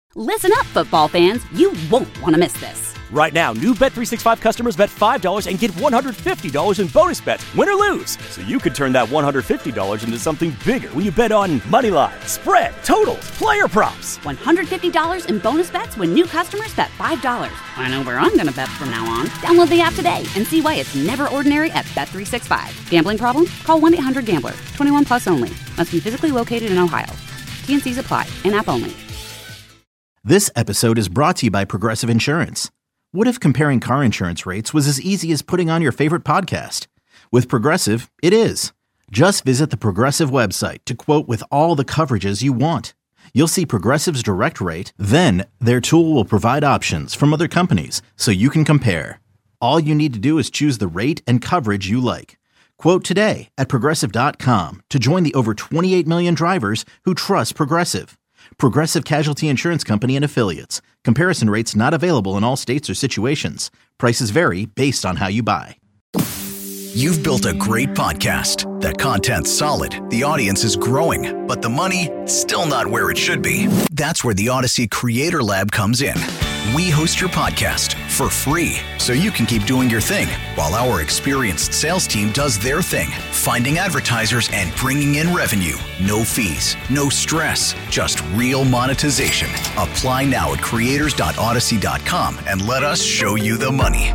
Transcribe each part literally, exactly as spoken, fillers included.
Listen up, football fans. You won't want to miss this. Right now, new Bet three sixty-five customers bet five dollars and get one hundred fifty dollars in bonus bets, win or lose. So you could turn that one hundred fifty dollars into something bigger when you bet on money line, spread, totals, player props. one hundred fifty dollars in bonus bets when new customers bet five dollars. I know where I'm going to bet from now on. Download the app today and see why it's never ordinary at Bet three sixty-five. Gambling problem? Call one eight hundred gambler. twenty-one plus only. Must be physically located in Ohio. T and C's apply. In-app only. This episode is brought to you by Progressive Insurance. What if comparing car insurance rates was as easy as putting on your favorite podcast? With Progressive, it is. Just visit the Progressive website to quote with all the coverages you want. You'll see Progressive's direct rate, then their tool will provide options from other companies so you can compare. All you need to do is choose the rate and coverage you like. Quote today at Progressive dot com to join the over twenty-eight million drivers who trust Progressive. Progressive Casualty Insurance Company and Affiliates. Comparison rates not available in all states or situations. Prices vary based on how you buy. You've built a great podcast. The content's solid, the audience is growing, but the money, still not where it should be. That's where the Odyssey Creator Lab comes in. We host your podcast for free so you can keep doing your thing while our experienced sales team does their thing, finding advertisers and bringing in revenue. No fees, no stress, just real monetization. Apply now at creators dot odyssey dot com and let us show you the money.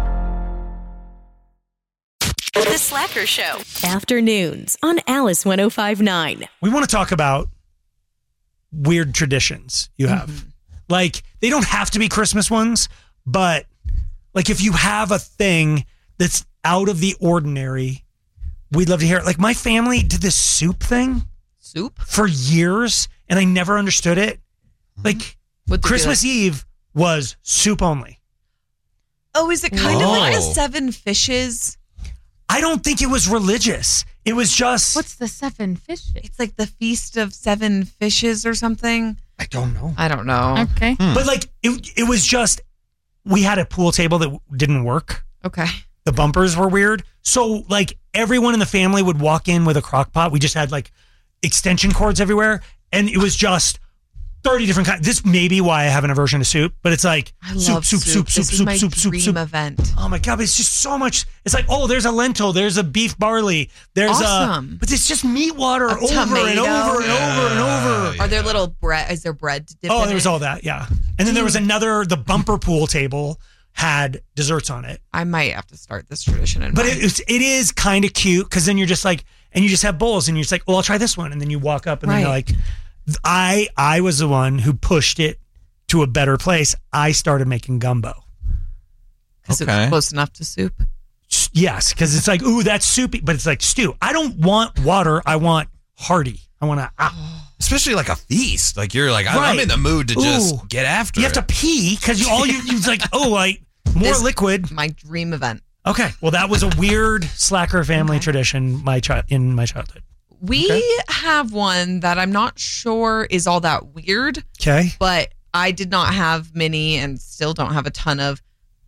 The Slacker Show. Afternoons on Alice one oh five point nine. We want to talk about weird traditions you have. Mm-hmm. Like, they don't have to be Christmas ones, but like if you have a thing that's out of the ordinary, we'd love to hear it. Like, my family did this soup thing. Soup? For years, and I never understood it. Like, Christmas Eve was soup only. Oh, is it kind Oh. of like the seven fishes? I don't think it was religious. It was just... What's the seven fishes? It's like the feast of seven fishes or something. I don't know. I don't know. Okay. Hmm. But like, it, it was just, we had a pool table that didn't work. Okay. The bumpers were weird. So like everyone in the family would walk in with a crock pot. We just had like extension cords everywhere. And it was just thirty different kinds. This may be why I have an aversion to soup, but it's like I soup, love soup, soup, soup, This is soup, my soup, soup, dream soup. event. Oh my God, but it's just so much. It's like, oh, there's a lentil, there's a beef barley, there's Awesome. a, but it's just meat water A over and tomato. over and over and over. Yeah. Are there little bread? Is there bread to dip Oh, in there was it? all that, yeah. And then there was another, the bumper pool table had desserts on it. I might have to start this tradition. In But mine. it, it's, it is kind of cute because then you're just like, and you just have bowls and you're just like, well, I'll try this one. And then you walk up and then you're Right. like, I I was the one who pushed it to a better place. I started making gumbo. Because Okay. it's close enough to soup. S- Yes, because it's like, ooh, that's soupy, but it's like stew. I don't want water. I want hearty. I want to, ah. Especially like a feast. Like you're like, I'm- Right. I'm in the mood to just Ooh. get after You have it. to pee because you all you, you like, oh, like more This- liquid. My dream event. Okay, well, that was a weird slacker family Okay. tradition my chi- in my childhood. We Okay. have one that I'm not sure is all that weird, Okay. but I did not have many and still don't have a ton of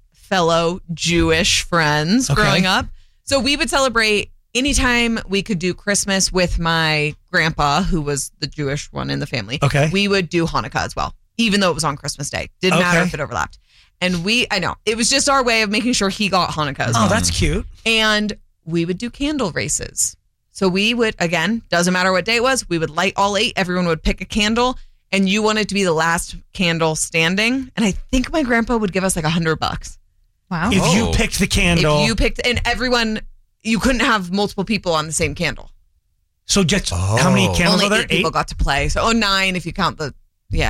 fellow Jewish friends Okay. growing up. So we would celebrate anytime we could do Christmas with my grandpa, who was the Jewish one in the family. Okay. We would do Hanukkah as well, even though it was on Christmas Day. Didn't matter Okay. if it overlapped. And we, I know, it was just our way of making sure he got Hanukkah as Oh, well. that's cute. And we would do candle races. So we would, again, doesn't matter what day it was, we would light all eight. Everyone would pick a candle, and you wanted to be the last candle standing. And I think my grandpa would give us like a hundred bucks. Wow. If you Oh. picked the candle. If you picked, and everyone, you couldn't have multiple people on the same candle. So just Oh. how many candles Only are there? eight people got to play. So, oh, nine if you count the, yeah.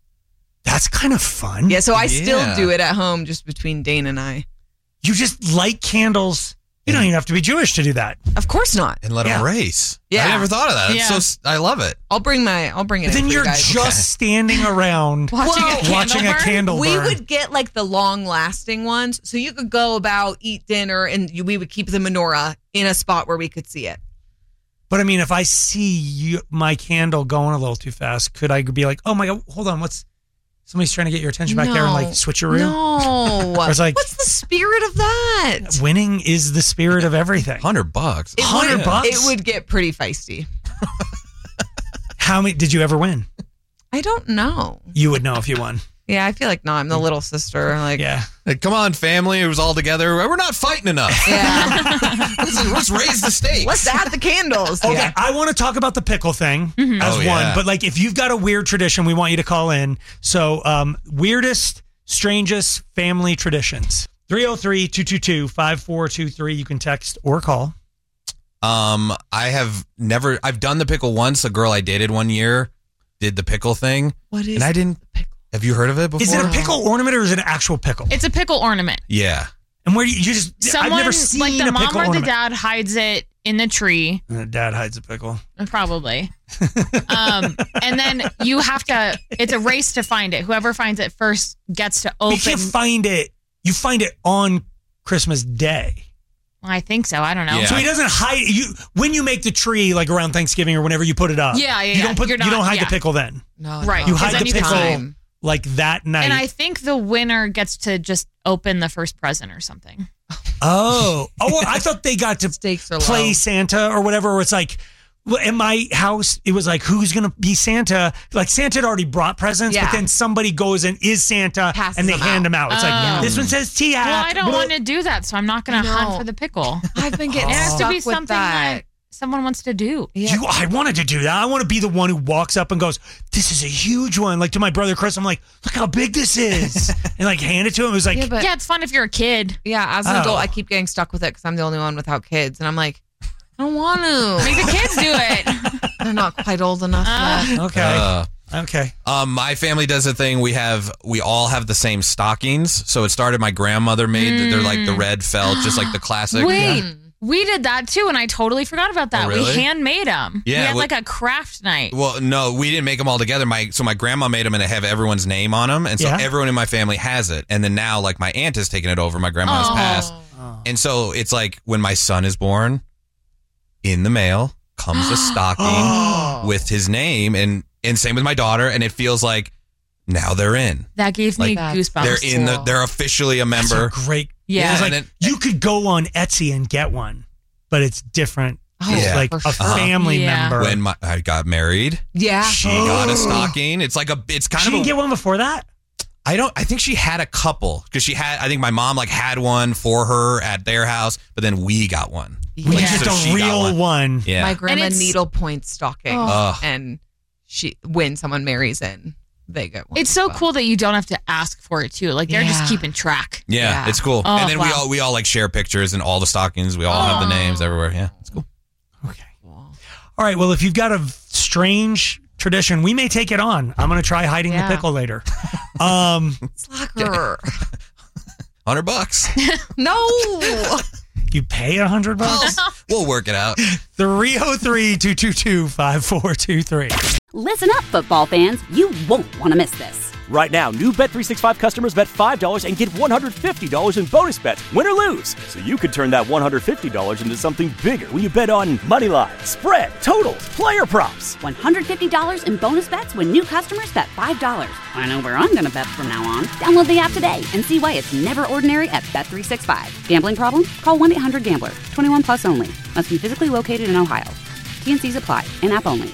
That's kind of fun. Yeah, so I Yeah. still do it at home just between Dane and I. You just light candles. You don't even have to be Jewish to do that. Of course not. and let Yeah. them race. Yeah. I never thought of that. It's Yeah. so s- I love it. I'll bring my, I'll bring it But in then for you're you guys. just standing around Watching Well, a candle watching a burn? candle We burn. would get like the long lasting ones. So you could go about, eat dinner, and you, we would keep the menorah in a spot where we could see it. But I mean, if I see you, my candle going a little too fast, could I be like, oh my God, hold on, what's, somebody's trying to get your attention back there and like switcheroo? No. Or it's like- What's the spirit of that? Winning is the spirit of everything. Hundred bucks. It Hundred would- bucks? It would get pretty feisty. How many, did you ever win? I don't know. You would know if you won. Yeah, I feel like no, I'm the little sister. Like, Yeah. Like, come on, family. It was all together. We're not fighting enough. yeah. let's, let's raise the stakes. Let's add the candles. Okay, Yeah. I want to talk about the pickle thing Mm-hmm. as Oh, one, yeah. but like if you've got a weird tradition, we want you to call in. So, um, weirdest, strangest family traditions. three oh three, two two two, five four two three. You can text or call. Um, I have never. I've done the pickle once. A girl I dated one year did the pickle thing, What is and I didn't. pickle? Have you heard of it before? Is it a pickle ornament or is it an actual pickle? It's a pickle ornament. Yeah. And where do you, you just, Someone, I've never seen like the a mom pickle or the ornament. dad hides it in the tree, Uh, Dad hides a pickle. probably. um, and then you have to, it's a race to find it. Whoever finds it first gets to You open. can't find it. You find it on Christmas Day. I think so. I don't know. Yeah. So he doesn't hide you when you make the tree, like around Thanksgiving or whenever you put it up. Yeah, yeah, You yeah. don't put. You're you not- don't hide yeah. the pickle then. No, Right. You no. hide then the you pickle can- like that night. And I think the winner gets to just open the first present or something. oh, oh, I thought they got to Stakes are play low. Santa or whatever. Where it's like. Well, in my house, it was like, who's going to be Santa? Like, Santa had already brought presents, Yeah. but then somebody goes and is Santa, Passes and they them hand out. them out. It's Oh. like, this one says T hat. Well, I don't want to do that, so I'm not going I to know. hunt for the pickle. I've been getting It has to stuck be with something that. that someone wants to do. Yeah. You, I wanted to do that. I want to be the one who walks up and goes, this is a huge one. Like to my brother Chris, I'm like, look how big this is. And like hand it to him. It was like, Yeah, but yeah, it's fun if you're a kid. yeah, as an Oh. adult, I keep getting stuck with it because I'm the only one without kids, and I'm like, I don't want to. Make the kids do it. They're not quite old enough yet. okay. Uh, okay. Um, my family does a thing. We have we all have the same stockings. So it started. My grandmother made. They're like the red felt, just like the classic. Wait, we did that too, and I totally forgot about that. Oh, really? We handmade them. Yeah, we had we- like a craft night. Well, no, we didn't make them all together. My so my grandma made them and they have everyone's name on them, and so Yeah. everyone in my family has it. And then now, like my aunt has taken it over. My grandma has Oh. passed, and so it's like when my son is born, in the mail comes a stocking with his name, and and same with my daughter. And it feels like now they're in. That gave me Like, goosebumps. They're in the. Cool. They're officially a That's a member. great. Yeah. It's like, And then- you could go on Etsy and get one, but it's different. Oh, It's Yeah. like for a sure. family Yeah. member. When my, I got married, Yeah. she got a stocking. It's like a. It's kind she of. didn't a, get one before that? I don't. I think she had a couple because she had. I think my mom like had one for her at their house, but then we got one. We Yeah. just So a she got real one. one. Yeah. My grandma it's- needlepoint stocking, Ugh. and she when someone marries in, they get one. It's as so well. cool that you don't have to ask for it too. Like they're just Yeah. keeping track. yeah, Yeah. it's cool. Oh, and then we wow. all we all like share pictures and all the stockings. We all have the Oh. names everywhere. Yeah, it's cool. Okay. All right. Well, if you've got a strange tradition, we may take it on. I'm going to try hiding Yeah. the pickle later. Um, Slacker. Hundred bucks. No. you pay a hundred bucks? We'll work it out. three oh three, two two two, five four two three. Listen up, football fans. You won't want to miss this. Right now, new Bet three sixty-five customers bet five dollars and get one hundred fifty dollars in bonus bets, win or lose. So you could turn that one hundred fifty dollars into something bigger when you bet on money line, spread, totals, player props. one hundred fifty dollars in bonus bets when new customers bet five dollars. I know where I'm going to bet from now on. Download the app today and see why it's never ordinary at Bet three sixty-five. Gambling problem? Call one eight hundred gambler. twenty-one plus only. Must be physically located in Ohio. T N Cs apply. In-app only.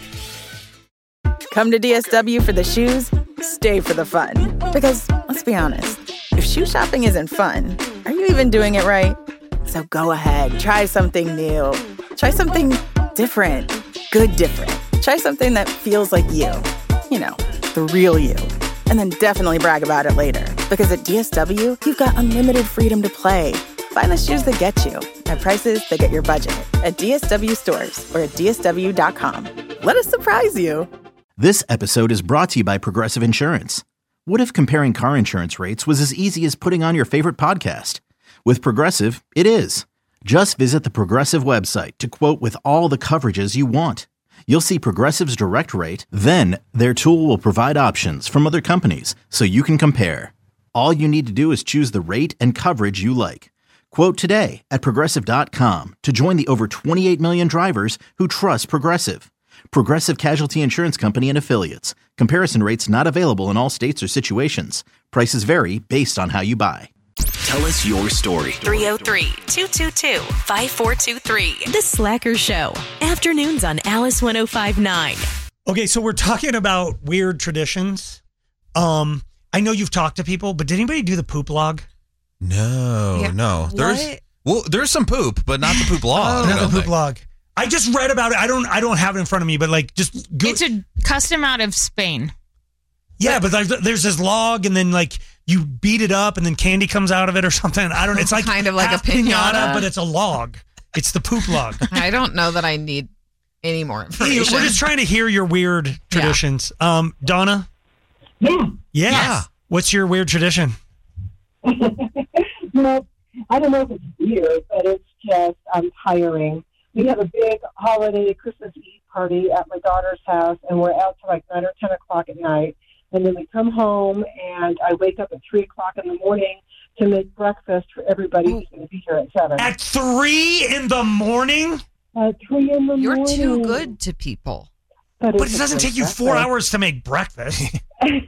Come to D S W for the shoes, stay for the fun. Because, let's be honest, if shoe shopping isn't fun, are you even doing it right? So go ahead, try something new. Try something different. Good different. Try something that feels like you. You know, the real you. And then definitely brag about it later. Because at D S W, you've got unlimited freedom to play. Find the shoes that get you at prices that get your budget at D S W stores or at D S W dot com. Let us surprise you. This episode is brought to you by Progressive Insurance. What if comparing car insurance rates was as easy as putting on your favorite podcast? With Progressive, it is. Just visit the Progressive website to quote with all the coverages you want. You'll see Progressive's direct rate, then their tool will provide options from other companies so you can compare. All you need to do is choose the rate and coverage you like. Quote today at Progressive dot com to join the over twenty-eight million drivers who trust Progressive. Progressive Casualty Insurance Company and Affiliates. Comparison rates not available in all states or situations. Prices vary based on how you buy. Tell us your story. three oh three, two two two, five four two three. The Slacker Show. Afternoons on Alice ten fifty-nine. Okay, so we're talking about weird traditions. Um, I know you've talked to people, but did anybody do the poop log? No, Yeah. no. There's What? well, there's some poop, but not the poop log. I Not the don't poop think. log. I just read about it. I don't. I don't have it in front of me, but like, just go. It's a custom out of Spain. Yeah, but there's, there's this log, and then like you beat it up, and then candy comes out of it or something. I don't. It's like Kind of like half a piñata. but it's a log. It's the poop log. I don't know that I need any more Hey, information. we're just trying to hear your weird traditions. Um, Donna. Yeah. Yeah. Yes. What's your weird tradition? Well, I don't know if it's weird, but it's just um, tiring. We have a big holiday Christmas Eve party at my daughter's house, and we're out till like nine or ten o'clock at night. And then we come home, and I wake up at three o'clock in the morning to make breakfast for everybody who's going to be here at seven. At three in the morning? At three in the You're morning. too good to people. But, But it's it a doesn't great take you four breakfast. hours to make breakfast.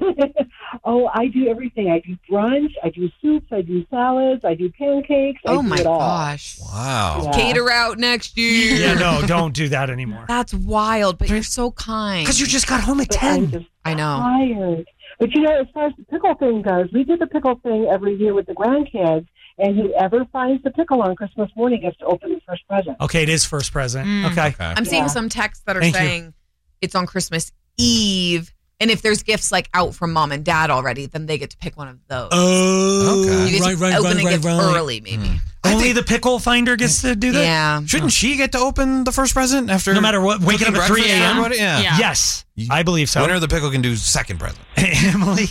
Oh, I do everything. I do brunch, I do soups, I do salads, I do pancakes. I Oh do my it all. gosh. Wow. Yeah. Cater out next year. Yeah, no, don't do that anymore. That's wild, but you're so kind. Because you just got home at But I'm ten. just I know. tired. But you know, as far as the pickle thing goes, we do the pickle thing every year with the grandkids, and whoever finds the pickle on Christmas morning gets to open the first present. Okay, it is first present. Mm. Okay. Okay. I'm seeing Yeah. some texts that are Thank you. saying it's on Christmas Eve. And if there's gifts like out from mom and dad already, then they get to pick one of those. Oh, Okay. You get right, to right, open right, a right, gift right. early, maybe. Only the pickle finder gets to do that? Yeah. Shouldn't she get to open the first present after? No matter what, waking up cooking at three breakfast for a.m.? everybody? Yeah. Yeah. Yes, I believe so. Winner of the pickle can do second present. Emily?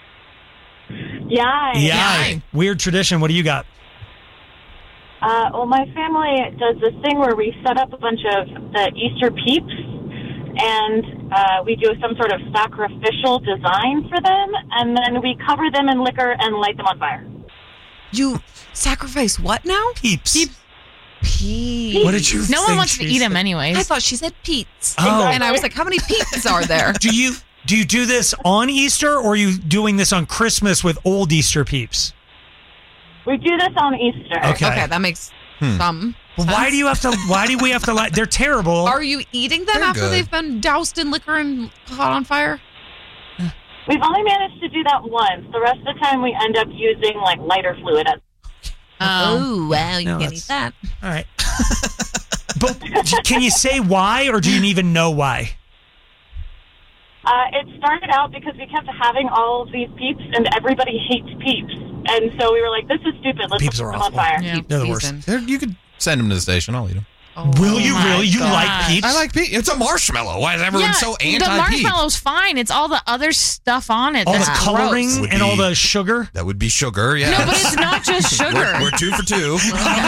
Yeah. Yeah. Weird tradition. What do you got? Uh, well, my family does this thing where we set up a bunch of the Easter peeps, and uh, we do some sort of sacrificial design for them, and then we cover them in liquor and light them on fire. You sacrifice what now? Peeps. Peeps. What did you No one think wants to she eat them said? anyways. I thought she said Pete's. Oh. And I was like, how many Pete's are there? Do you do you do this on Easter, or are you doing this on Christmas with old Easter peeps? We do this on Easter. Okay. Okay, that makes Hmm. some Well, why do you have to? Why do we have to? Like, they're terrible. Are you eating them They're after good. they've been doused in liquor and caught on fire? We've only managed to do that once. The rest of the time, we end up using like lighter fluid. As- Oh, well, you No, can't that's- eat that. All right. But can you say why, or do you even know why? Uh, it started out because we kept having all of these peeps, and everybody hates peeps. And so we were like, this is stupid. Let's Peeps put are them awful. on fire. Yeah. They're the worst. Season. There- You could send them to the station. I'll eat them. Will you my really? You God. like peeps? I like peeps. It's a marshmallow. Why is everyone yeah, so the anti-peeps? marshmallow's fine. It's all the other stuff on it. all the that's coloring gross. Would and all be- the sugar. That would be sugar. Yeah. No, but it's not just sugar. We're, we're two for two.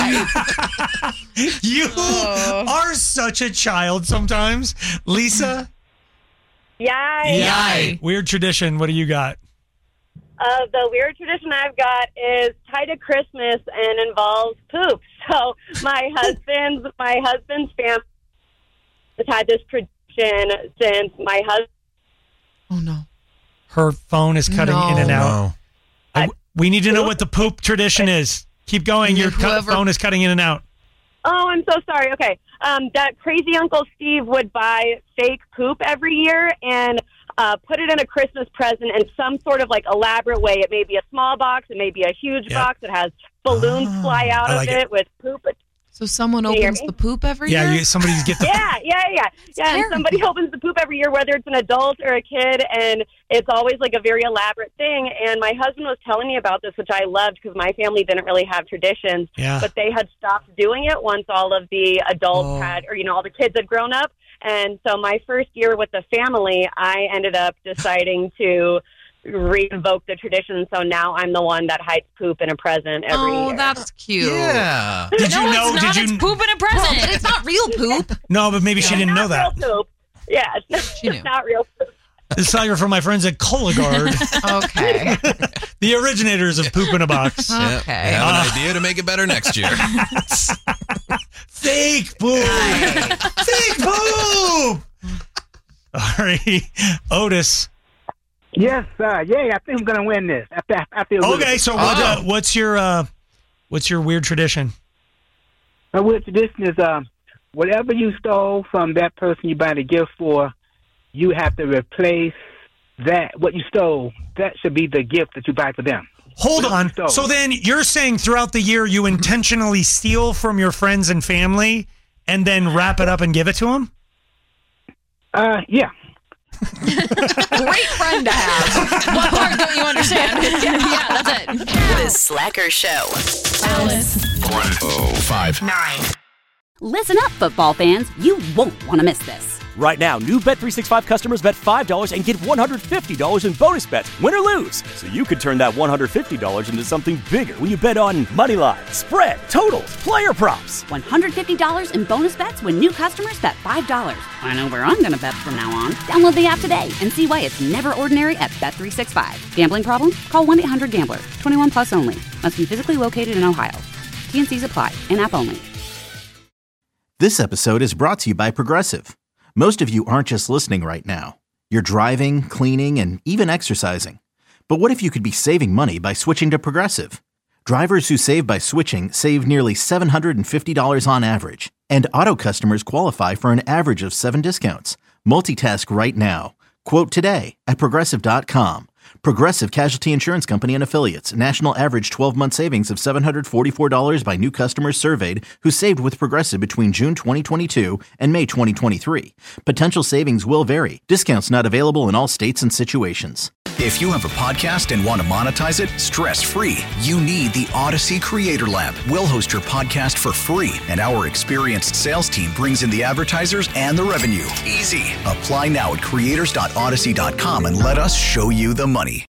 You Oh. are such a child sometimes, Lisa. Yeah. Yay. Weird tradition. What do you got? Uh, the weird tradition I've got is tied to Christmas and involves poop. So my husband's my husband's family has had this tradition since my husband. Oh, no. Her phone is cutting No. in and out. No. I- we need to know what the poop tradition is. Keep going. Your cu- Whoever- phone is cutting in and out. Oh, I'm so sorry. Okay, um, that crazy Uncle Steve would buy fake poop every year and uh, put it in a Christmas present in some sort of like elaborate way. It may be a small box, it may be a huge Yep. box that has balloons Ah, fly out I of like it, it. with poop. So someone Can you hear opens me? the poop every Yeah, year? you, somebody get the. Yeah, yeah, yeah, yeah. And terrible. somebody opens the poop every year, whether it's an adult or a kid, and it's always like a very elaborate thing. And my husband was telling me about this, which I loved because my family didn't really have traditions, Yeah. but they had stopped doing it once all of the adults Oh. had, or you know, all the kids had grown up. And so my first year with the family, I ended up deciding to re-invoke the tradition. So now I'm the one that hides poop in a present every Oh, year. that's cute. Yeah. Did you no, know? it's not. Did It's you? poop in a Well, present. but it's not real poop. No, but maybe she didn't know that. Not real poop. Yeah, it's not, She knew. it's not real poop. This is from my friends at Cologuard, Okay. the originators of poop in a box. Yeah. Okay. I have an Uh, idea to make it better next year. Fake poop. Fake poop. All right, Otis. Yes, uh, yeah, I think I'm gonna win this. I, I, I feel good. Okay, so what, uh, Oh. what's your uh, what's your weird tradition? My weird tradition is um, whatever you stole from that person you bought a gift for, you have to replace that, what you stole. That should be the gift that you buy for them. Hold on. So then you're saying throughout the year you intentionally steal from your friends and family and then wrap it up and give it to them? Uh, yeah. Great friend to have. What part don't you understand? Yeah, that's it. The Slacker Show. Alice. one oh five Nine. Listen up, football fans. You won't want to miss this. Right now, new Bet three sixty-five customers bet five dollars and get one hundred fifty dollars in bonus bets, win or lose. So you could turn that one hundred fifty dollars into something bigger when you bet on money line, spread, totals, player props. one hundred fifty dollars in bonus bets when new customers bet five dollars. I know where I'm going to bet from now on. Download the app today and see why it's never ordinary at Bet three sixty-five. Gambling problem? Call one eight hundred gambler. twenty-one plus only. Must be physically located in Ohio. T and C's apply. In-app only. This episode is brought to you by Progressive. Most of you aren't just listening right now. You're driving, cleaning, and even exercising. But what if you could be saving money by switching to Progressive? Drivers who save by switching save nearly seven hundred fifty dollars on average. And auto customers qualify for an average of seven discounts. Multitask right now. Quote today at Progressive dot com. Progressive Casualty Insurance Company and Affiliates. National average twelve-month savings of seven hundred forty-four dollars by new customers surveyed who saved with Progressive between June twenty twenty-two and May twenty twenty-three. Potential savings will vary. Discounts not available in all states and situations. If you have a podcast and want to monetize it stress-free, you need the Odyssey Creator Lab. We'll host your podcast for free, and our experienced sales team brings in the advertisers and the revenue. Easy. Apply now at creators dot odyssey dot com and let us show you the money.